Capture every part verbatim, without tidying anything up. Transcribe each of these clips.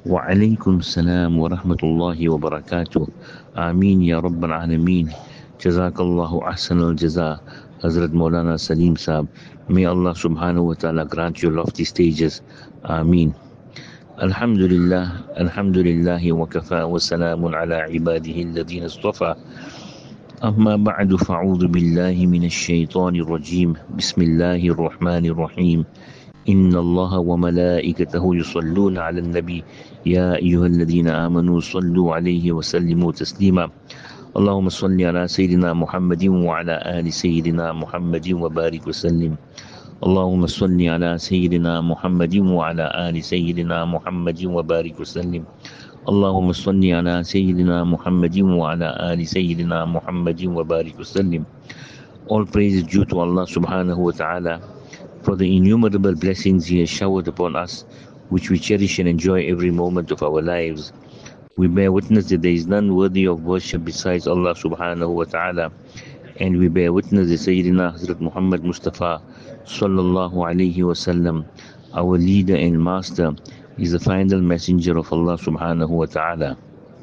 وعليكم السلام ورحمة الله وبركاته. آمين يا رب العالمين. جزاك الله أحسن الجزاء Hazrat Maulana Salim Saab. May Allah subhanahu wa ta'ala grant you lofty stages. Ameen. Alhamdulillah, Alhamdulillahi wa kafa wa salamun ala ibadihi alladhina istafa. أما بعد فأعوذ بالله من الشيطان الرجيم بسم الله الرحمن الرحيم إن الله وملائكته يصلون على النبي يا أيها الذين آمنوا صلوا عليه وسلموا تسليما اللهم صل على سيدنا محمد وعلى آل سيدنا محمد وبارك وسلم اللهم صل على سيدنا محمد وعلى آل سيدنا محمد وبارك وسلم اللهم صل على سيدنا محمد وعلى آل سيدنا محمد وبارك وسلم. All praise is due to Allah subhanahu wa ta'ala for the innumerable blessings He has showered upon us, which we cherish and enjoy every moment of our lives. We bear witness that there is none worthy of worship besides Allah subhanahu wa ta'ala, and we bear witness that Sayyidina Hazrat Muhammad Mustafa sallallahu alayhi wa sallam, our leader and master, is the final messenger of Allah subhanahu wa ta'ala.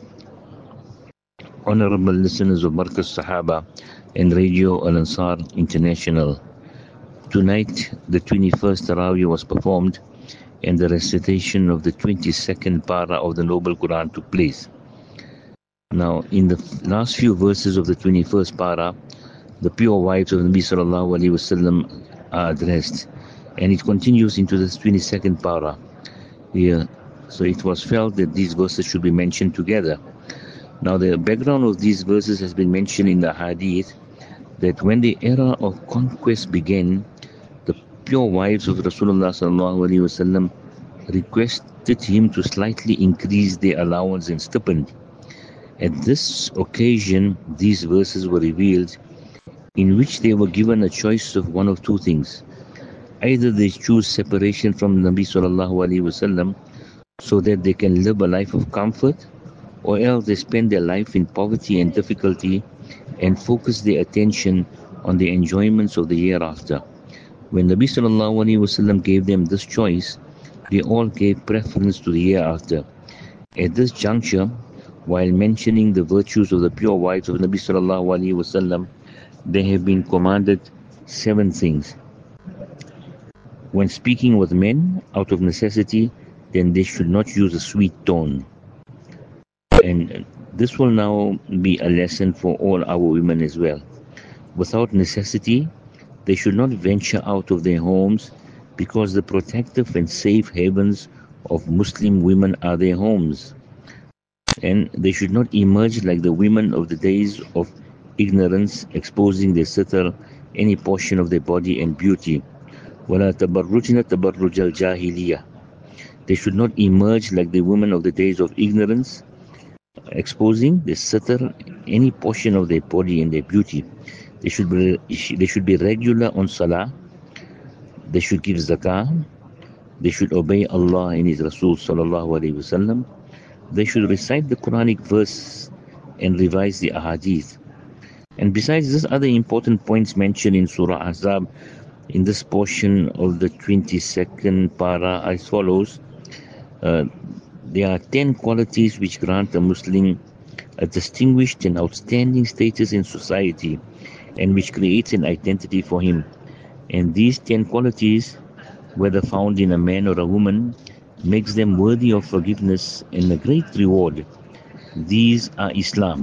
Honorable listeners of Markaz Sahaba and Radio Al-Ansar International, tonight the twenty-first Tarawih was performed and the recitation of the twenty-second para of the Noble Quran took place. Now, in the last few verses of the twenty-first para, the pure wives of Nabi sallallahu alaihi wasallam are addressed, and it continues into the twenty-second para. Here, so it was felt that these verses should be mentioned together. Now, the background of these verses has been mentioned in the Hadith that when the era of conquest began, the pure wives of Rasulullah sallallahu alaihi wasallam requested him to slightly increase their allowance and stipend. At this occasion, these verses were revealed, in which they were given a choice of one of two things. Either they choose separation from Nabi sallallahu alaihi wasallam so that they can live a life of comfort, or else they spend their life in poverty and difficulty and focus their attention on the enjoyments of the hereafter. When Nabi sallallahu alaihi wasallam gave them this choice, they all gave preference to the hereafter. At this juncture, while mentioning the virtues of the pure wives of Nabi sallallahu alaihi wasallam, they have been commanded seven things. When speaking with men out of necessity, then they should not use a sweet tone. And this will now be a lesson for all our women as well. Without necessity, they should not venture out of their homes, because the protective and safe havens of Muslim women are their homes. And they should not emerge like the women of the days of ignorance, exposing their sitar, any portion of their body and beauty. وَلَا تَبَرُّجْنَ تَبَرُّجَ الْجَاهِلِيَّةِ. They should not emerge like the women of the days of ignorance, exposing the sitar, any portion of their body and their beauty. They should be they should be regular on salah. They should give zakah. They should obey Allah and His Rasul sallallahu alaihi wasallam. They should recite the Quranic verse and revise the ahadith. And besides this, other important points mentioned in Surah Ahzab in this portion of the twenty-second para as follows. Uh, there are ten qualities which grant a Muslim a distinguished and outstanding status in society, and which creates an identity for him. And these ten qualities, whether found in a man or a woman, makes them worthy of forgiveness and a great reward. These are Islam,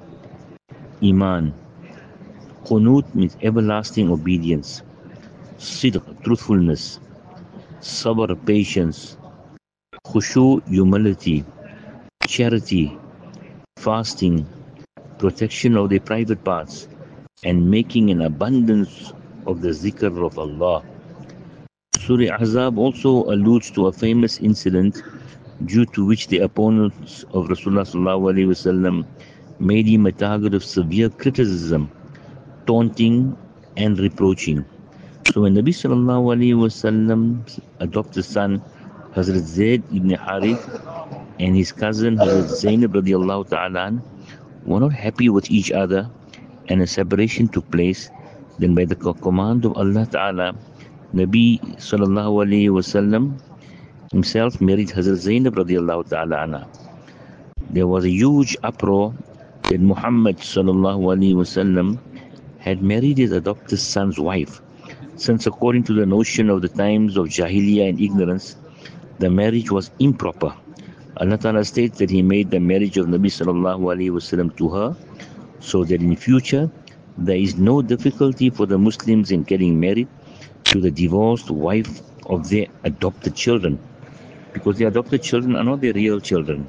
Iman, Qunut means everlasting obedience, Sidq, truthfulness, Sabr, patience, Khushu, humility, charity, fasting, protection of the private parts, and making an abundance of the zikr of Allah. Surah Ahzab also alludes to a famous incident due to which the opponents of Rasulullah sallallahu alaihi wasallam made him a target of severe criticism, taunting and reproaching. So when Nabi sallallahu alaihi wasallam's adopted son Hazrat Zayd ibn Harith and his cousin Hazrat Zainab radiallahu ta'ala were not happy with each other, and a separation took place, then by the command of Allah Ta'ala, Nabi sallallahu alaihi wasallam himself married Hazrat Zainab radiallahu ta'ala anha. There was a huge uproar that Muhammad sallallahu alaihi wasallam had married his adopted son's wife, since according to the notion of the times of Jahiliyyah and ignorance, the marriage was improper. Allah Ta'ala states that He made the marriage of Nabi sallallahu alaihi wasallam to her, so that in future there is no difficulty for the Muslims in getting married to the divorced wife of their adopted children, because the adopted children are not their real children.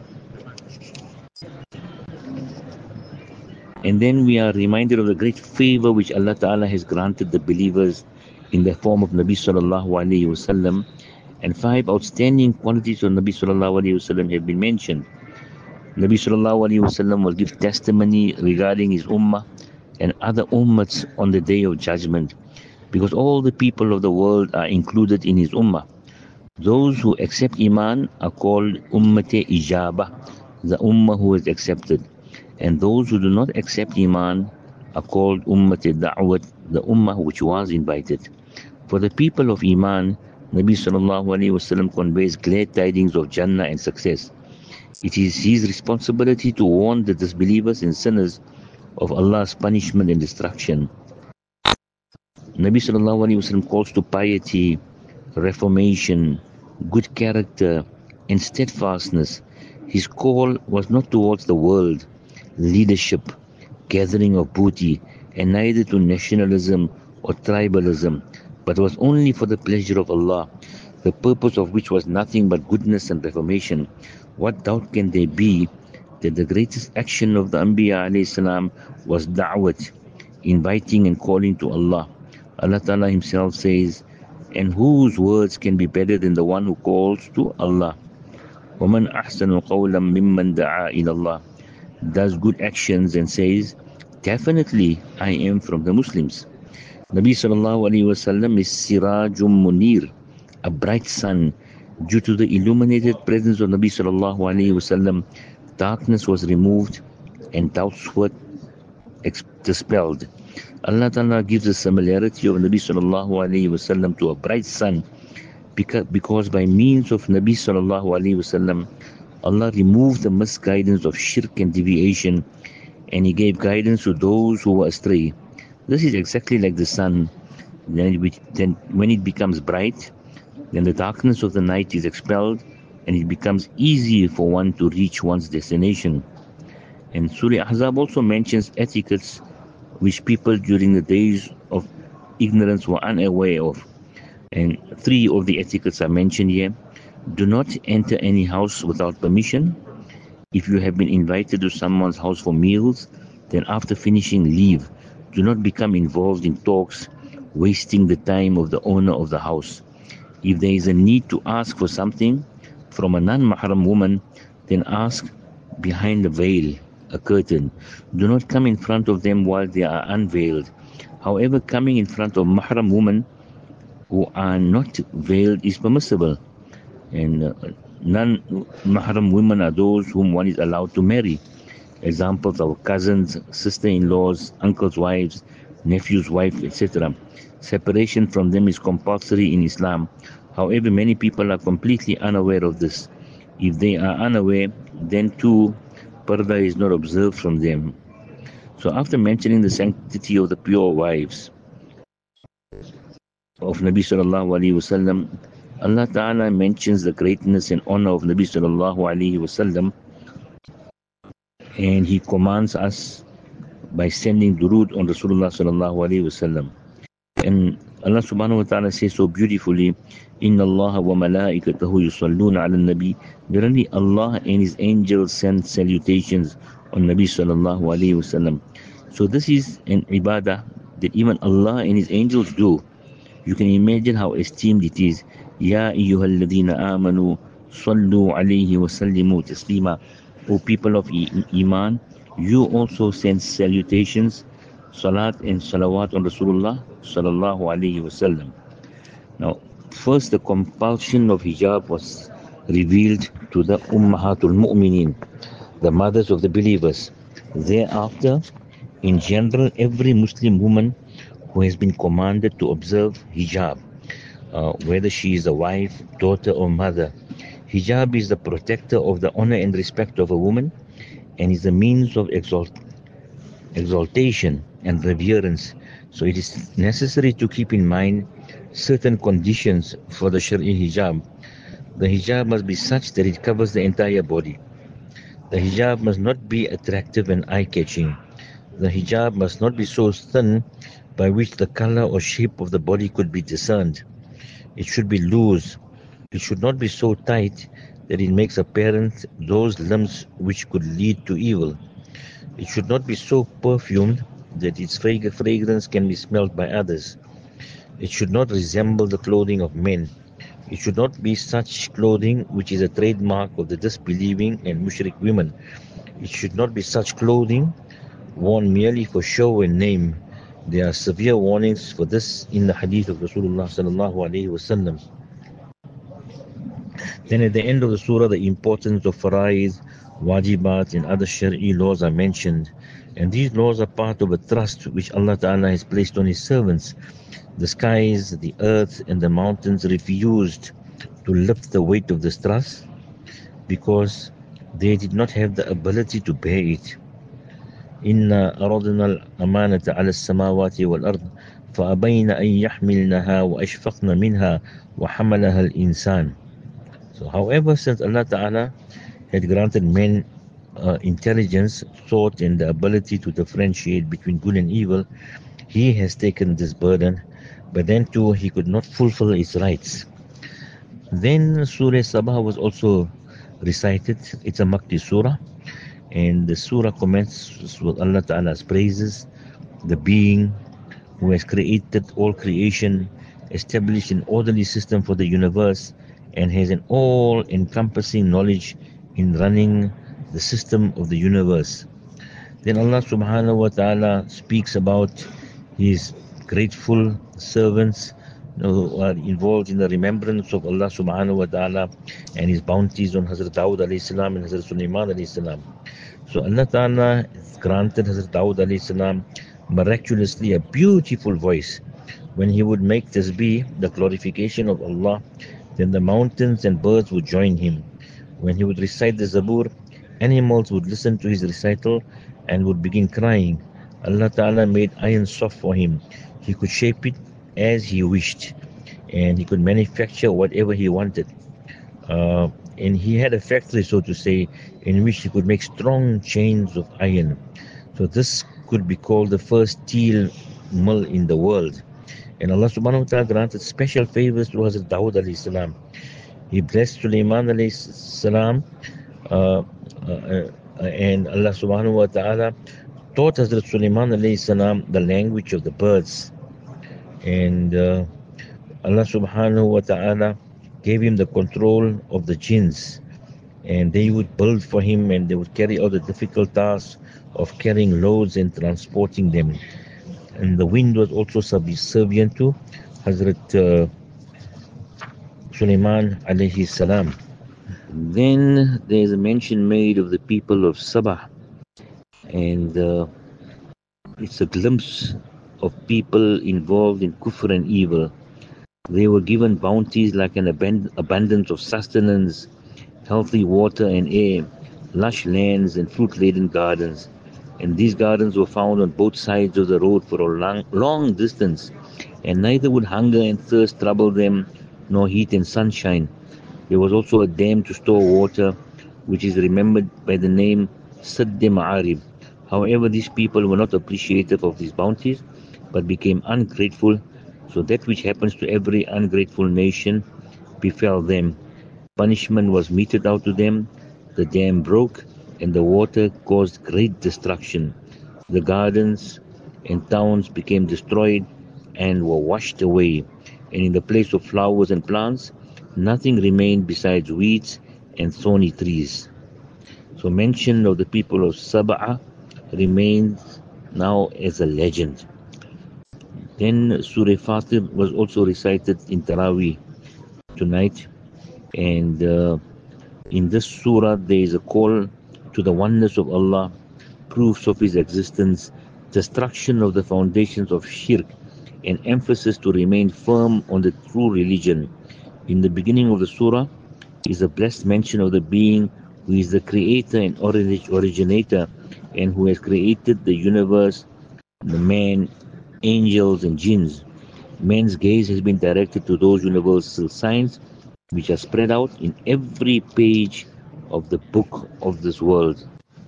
And then we are reminded of the great favor which Allah Ta'ala has granted the believers in the form of Nabi sallallahu alaihi wasallam, and five outstanding qualities of Nabi sallallahu alaihi wasallam have been mentioned. Nabi sallallahu alaihi wasallam will give testimony regarding his ummah and other ummahs on the day of judgment, because all the people of the world are included in his ummah. Those who accept iman are called ummate ijabah, the ummah who has accepted, and those who do not accept iman are called ummate da'wat, the ummah which was invited. For the people of iman, Nabi sallallahu alaihi wasallam conveys glad tidings of Jannah and success. It is his responsibility to warn the disbelievers and sinners of Allah's punishment and destruction. Nabi sallallahu alaihi wasallam calls to piety, reformation, good character, and steadfastness. His call was not towards the world, leadership, gathering of booty, and neither to nationalism or tribalism, but was only for the pleasure of Allah, the purpose of which was nothing but goodness and reformation. What doubt can there be that the greatest action of the Anbiya alayhi salam was da'wat, inviting and calling to Allah. Allah Ta'ala Himself says, and whose words can be better than the one who calls to Allah? وَمَنْ أَحْسَنُ قَوْلًا مِمَّنْ دَعَا إِلَى اللَّهِ, does good actions and says, definitely I am from the Muslims. Nabi sallallahu alaihi wasallam is Sirajum Munir, a bright sun. Due to the illuminated presence of Nabi sallallahu alaihi wasallam, darkness was removed and doubts were dispelled. Allah Ta'ala gives the similarity of Nabi sallallahu alaihi wasallam to a bright sun, because, because by means of Nabi sallallahu alaihi wasallam, Allah removed the misguidance of shirk and deviation, and He gave guidance to those who were astray. This is exactly like the sun. Then, it, then when it becomes bright, then the darkness of the night is expelled, and it becomes easy for one to reach one's destination. And Surah Ahzab also mentions etiquettes which people during the days of ignorance were unaware of. And three of the etiquettes are mentioned here. Do not enter any house without permission. If you have been invited to someone's house for meals, then after finishing, leave. Do not become involved in talks, wasting the time of the owner of the house. If there is a need to ask for something from a non-mahram woman, then ask behind a veil, a curtain. Do not come in front of them while they are unveiled. However, coming in front of mahram women who are not veiled is permissible. And uh, non-mahram women are those whom one is allowed to marry. Examples are cousins, sister-in-laws, uncles' wives, nephew's wife, et cetera. Separation from them is compulsory in Islam. However, many people are completely unaware of this. If they are unaware, then too, parda is not observed from them. So after mentioning the sanctity of the pure wives of Nabi sallallahu alaihi wasallam, Allah Ta'ala mentions the greatness and honor of Nabi sallallahu alaihi wasallam, and He commands us by sending durood on Rasulullah sallallahu alaihi wasallam. And Allah subhanahu wa ta'ala says so beautifully, Inna Allah wa malaikatahu yusalluna ala nabi. Verily Allah and His angels send salutations on Nabi sallallahu alaihi wasallam. So this is an ibadah that even Allah and His angels do. You can imagine how esteemed it is. Ya ayyuhalladhina amanu sallu alayhi wa sallimu taslima. O people of Iman, you also send salutations, salat and salawat on Rasulullah sallallahu alayhi wasallam. Now, first the compulsion of hijab was revealed to the Ummahatul Mu'mineen, the mothers of the believers. Thereafter, in general, every Muslim woman who has been commanded to observe hijab, uh, whether she is a wife, daughter or mother, Hijab is the protector of the honor and respect of a woman and is a means of exalt, exaltation and reverence. So it is necessary to keep in mind certain conditions for the Shari'i hijab. The hijab must be such that it covers the entire body. The hijab must not be attractive and eye-catching. The hijab must not be so thin by which the color or shape of the body could be discerned. It should be loose. It should not be so tight that it makes apparent those limbs which could lead to evil. It should not be so perfumed that its fragrance can be smelt by others. It should not resemble the clothing of men. It should not be such clothing which is a trademark of the disbelieving and mushrik women. It should not be such clothing worn merely for show and name. There are severe warnings for this in the hadith of Rasulullah sallallahu alaihi wasallam. Then at the end of the surah, the importance of fara'id, wajibat and other shari'i laws are mentioned. And these laws are part of a trust which Allah Ta'ala has placed on His servants. The skies, the earth and the mountains refused to lift the weight of this trust because they did not have the ability to bear it. إِنَّا أَرَضْنَا الْأَمَانَةَ عَلَى السَّمَاوَاتِ وَالْأَرْضِ فَأَبَيْنَ أَن يَحْمِلْنَهَا وَأَشْفَقْنَ مِنْهَا وَحَمَلَهَا الْإِنسَانِ. So however, since Allah Ta'ala had granted men uh, intelligence, thought and the ability to differentiate between good and evil, He has taken this burden, but then too He could not fulfill its rights. Then Surah Sabah was also recited. It's a Makki surah, and the surah commences with Allah Ta'ala's praises, the being who has created all creation, established an orderly system for the universe, and has an all-encompassing knowledge in running the system of the universe. Then Allah subhanahu wa ta'ala speaks about His grateful servants who are involved in the remembrance of Allah subhanahu wa ta'ala and His bounties on Hazrat Dawud alayhi salam and Hazrat Sulaiman alayhi salam. So Allah ta'ala granted Hazrat Dawud alayhi salam miraculously a beautiful voice. When he would make tasbih, the glorification of Allah, then the mountains and birds would join him. When he would recite the Zabur, animals would listen to his recital and would begin crying. Allah Ta'ala made iron soft for him. He could shape it as he wished, and he could manufacture whatever he wanted. Uh, and he had a factory, so to say, in which he could make strong chains of iron. So this could be called the first steel mill in the world. And Allah subhanahu wa ta'ala granted special favors to Hazrat Dawud alayhi salam. He blessed Sulaiman alayhi salam, uh, uh, uh, and Allah subhanahu wa ta'ala taught Hazrat Sulaiman alayhi salam the language of the birds. And uh, Allah subhanahu wa ta'ala gave him the control of the jinns. And they would build for him, and they would carry out the difficult task of carrying loads and transporting them. And the wind was also subservient to Hazrat uh, Sulaiman alayhi salam. Then there is a mention made of the people of Sabah, and uh, it's a glimpse of people involved in kufr and evil. They were given bounties like an abund- abundance of sustenance, healthy water and air, lush lands and fruit-laden gardens. And these gardens were found on both sides of the road for a long, long distance, and neither would hunger and thirst trouble them, nor heat and sunshine. There was also a dam to store water, which is remembered by the name Sadd-e Ma'arib. However, these people were not appreciative of these bounties, but became ungrateful, so that which happens to every ungrateful nation befell them. Punishment was meted out to them, the dam broke, and the water caused great destruction. The gardens and towns became destroyed and were washed away, and in the place of flowers and plants, nothing remained besides weeds and thorny trees. So mention of the people of Sabah remains now as a legend. Then Surah Fatir was also recited in Taraweeh tonight, and uh, in this surah there is a call to the oneness of Allah, proofs of His existence, destruction of the foundations of shirk, and emphasis to remain firm on the true religion. In the beginning of the surah, is a blessed mention of the being who is the creator and orig- originator and who has created the universe, the man, angels, and jinns. Man's gaze has been directed to those universal signs which are spread out in every page of the book of this world.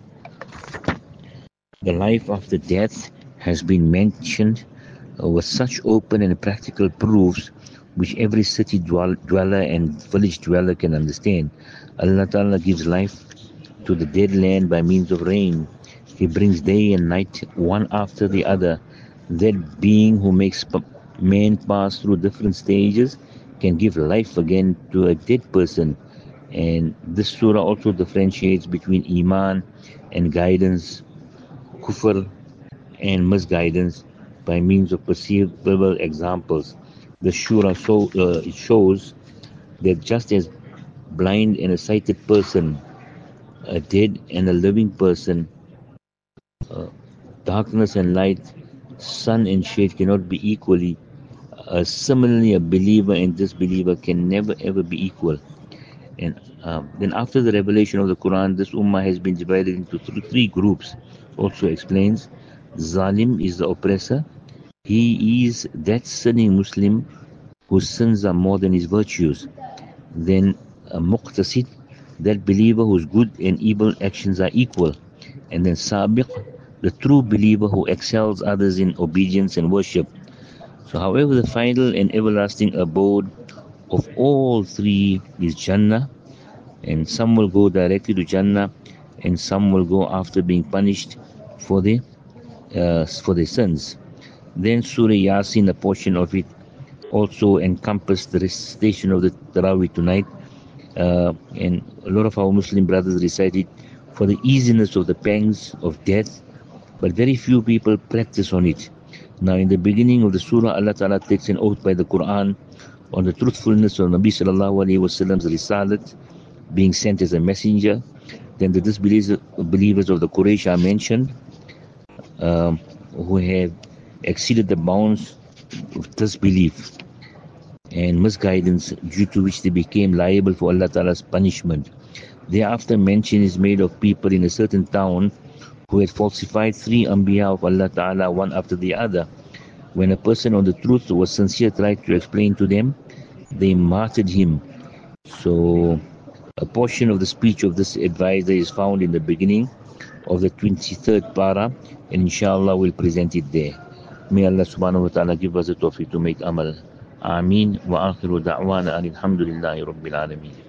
The life after death has been mentioned uh, with such open and practical proofs which every city dwell- dweller and village dweller can understand. Allah Ta'ala gives life to the dead land by means of rain. He brings day and night one after the other. That being who makes p- man pass through different stages can give life again to a dead person. And this surah also differentiates between Iman and guidance, kufr and misguidance by means of perceivable examples. The surah so, uh, it shows that just as blind and a sighted person, a dead and a living person, uh, darkness and light, sun and shade cannot be equally. Uh, similarly, a believer and disbeliever can never ever be equal. And um, then, after the revelation of the Quran, this ummah has been divided into th- three groups. Also explains, Zalim is the oppressor. He is that sinning Muslim whose sins are more than his virtues. Then a Muqtasid, that believer whose good and evil actions are equal. And then Sabiq, the true believer who excels others in obedience and worship. So, however, the final and everlasting abode of all three is Jannah, and some will go directly to Jannah, and some will go after being punished for the uh, for their sins. Then Surah Yasin, a portion of it, also encompassed the recitation of the Taraweeh tonight, uh, and a lot of our Muslim brothers recite it for the easiness of the pangs of death, but very few people practice on it. Now, in the beginning of the surah, Allah Ta'ala takes an oath by the Quran on the truthfulness of Nabi Sallallahu Alaihi Wasallam's risalat, being sent as a messenger. Then the disbelievers of the Quraysh are mentioned, um, who have exceeded the bounds of disbelief and misguidance, due to which they became liable for Allah Ta'ala's punishment. Thereafter, mention is made of people in a certain town who had falsified three Anbiya of Allah Ta'ala one after the other. When a person on the truth was sincere tried to explain to them, they martyred him. So, a portion of the speech of this advisor is found in the beginning of the twenty-third para, and inshallah we'll present it there. May Allah subhanahu wa ta'ala give us the tawfiq to make amal. Ameen wa akhiru da'wana alhamdulillahi rabbil alameen.